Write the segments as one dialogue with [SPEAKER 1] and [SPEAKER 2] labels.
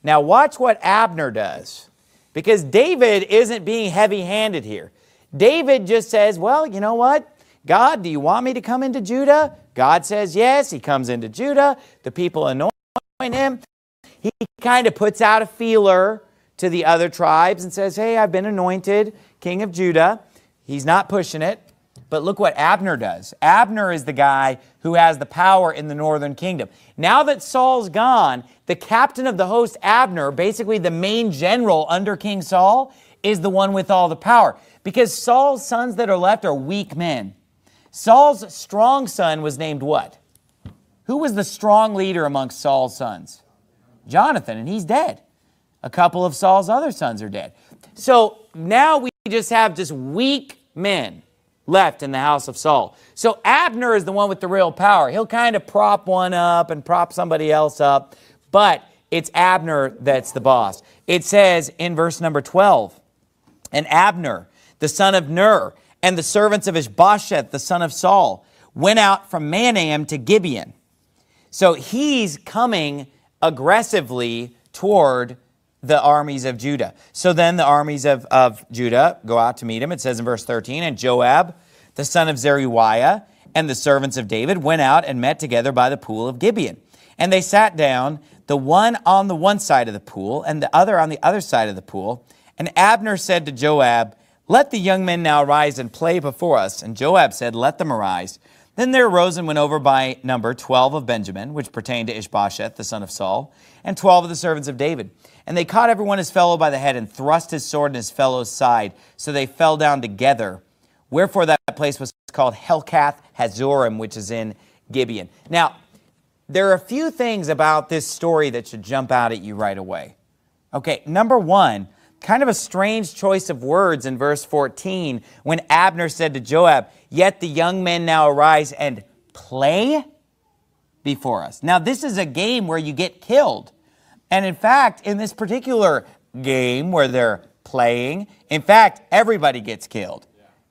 [SPEAKER 1] Now watch what Abner does, because David isn't being heavy-handed here. David just says, well, you know what? God, do you want me to come into Judah? God says yes. He comes into Judah. The people anoint him. He kind of puts out a feeler to the other tribes and says, hey, I've been anointed king of Judah. He's not pushing it. But look what Abner does. Abner is the guy who has the power in the northern kingdom. Now that Saul's gone, the captain of the host, Abner, basically the main general under King Saul, is the one with all the power. Because Saul's sons that are left are weak men. Saul's strong son was named what? Who was the strong leader amongst Saul's sons? Jonathan, and he's dead. A couple of Saul's other sons are dead. So now we just have just weak men left in the house of Saul. So Abner is the one with the real power. He'll kind of prop one up and prop somebody else up, but it's Abner that's the boss. It says in verse number 12, and Abner, the son of Ner, and the servants of Ishbosheth, the son of Saul, went out from Mahanaim to Gibeon. So he's coming aggressively toward the armies of Judah. So then the armies of Judah go out to meet him. It says in verse 13, and Joab, the son of Zeruiah, and the servants of David went out and met together by the pool of Gibeon. And they sat down, the one on the one side of the pool, and the other on the other side of the pool. And Abner said to Joab, let the young men now arise and play before us. And Joab said, let them arise. Then there arose and went over by number 12 of Benjamin, which pertained to Ishbosheth, the son of Saul, and 12 of the servants of David. And they caught everyone his fellow by the head and thrust his sword in his fellow's side. So they fell down together. Wherefore that place was called Helkath Hazorim, which is in Gibeon. Now, there are a few things about this story that should jump out at you right away. Okay, number one, kind of a strange choice of words in verse 14 when Abner said to Joab, yet the young men now arise and play before us. Now, this is a game where you get killed. And in fact, in this particular game where they're playing, in fact, everybody gets killed.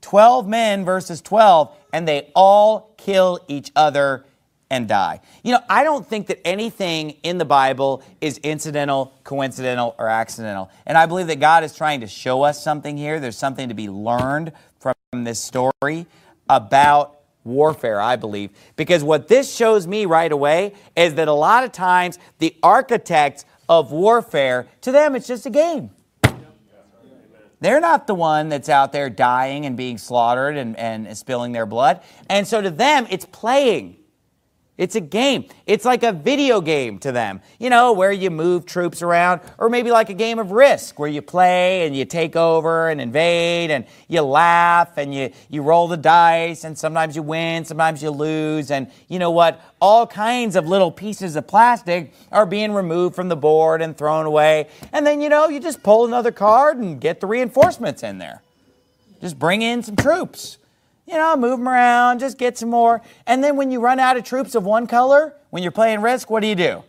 [SPEAKER 1] 12 men versus 12, and they all kill each other and die. You know, I don't think that anything in the Bible is incidental, coincidental, or accidental. And I believe that God is trying to show us something here. There's something to be learned from this story about warfare, I believe. Because what this shows me right away is that a lot of times the architects of warfare, to them, it's just a game. They're not the one that's out there dying and being slaughtered and spilling their blood. And so to them, it's playing. It's a game. It's like a video game to them, you know, where you move troops around, or maybe like a game of Risk where you play and you take over and invade and you laugh and you roll the dice, and sometimes you win, sometimes you lose, and you know what? All kinds of little pieces of plastic are being removed from the board and thrown away. And then, you know, you just pull another card and get the reinforcements in there. Just bring in some troops. You know, move them around, just get some more. And then when you run out of troops of one color, when you're playing Risk, what do?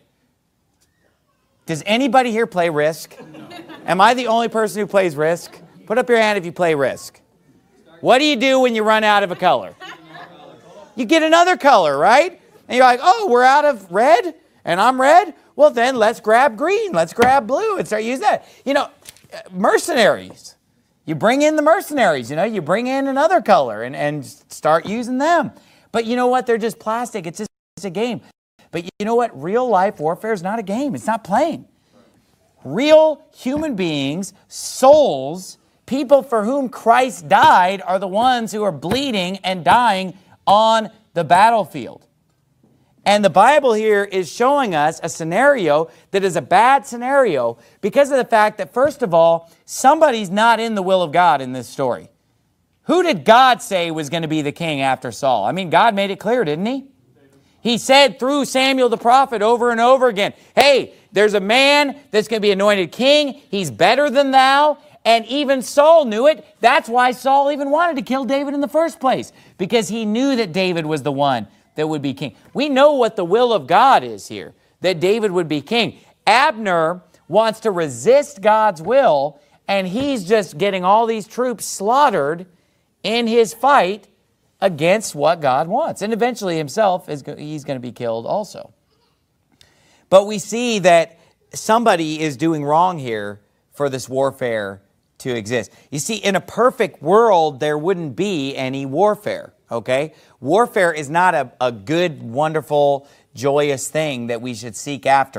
[SPEAKER 1] Does anybody here play Risk? Am I the only person who plays Risk? Put up your hand if you play Risk. What do you do when you run out of a color? You get another color, right? And you're like, oh, we're out of red, and I'm red? Well, then let's grab green, let's grab blue, and start using that. You know, mercenaries. You bring in the mercenaries, you know, you bring in another color and start using them. But you know what? They're just plastic. It's just a game. But you know what? Real life warfare is not a game. It's not playing. Real human beings, souls, people for whom Christ died are the ones who are bleeding and dying on the battlefield. And the Bible here is showing us a scenario that is a bad scenario because of the fact that, first of all, somebody's not in the will of God in this story. Who did God say was going to be the king after Saul? I mean, God made it clear, didn't he? He said through Samuel the prophet over and over again, hey, there's a man that's going to be anointed king. He's better than thou. And even Saul knew it. That's why Saul even wanted to kill David in the first place, because he knew that David was the one that would be king. We know what the will of God is here, that David would be king. Abner wants to resist God's will, and he's just getting all these troops slaughtered in his fight against what God wants. And eventually himself, he's going to be killed also. But we see that somebody is doing wrong here for this warfare to exist. You see, in a perfect world, there wouldn't be any warfare, okay? Warfare is not a good, wonderful, joyous thing that we should seek after.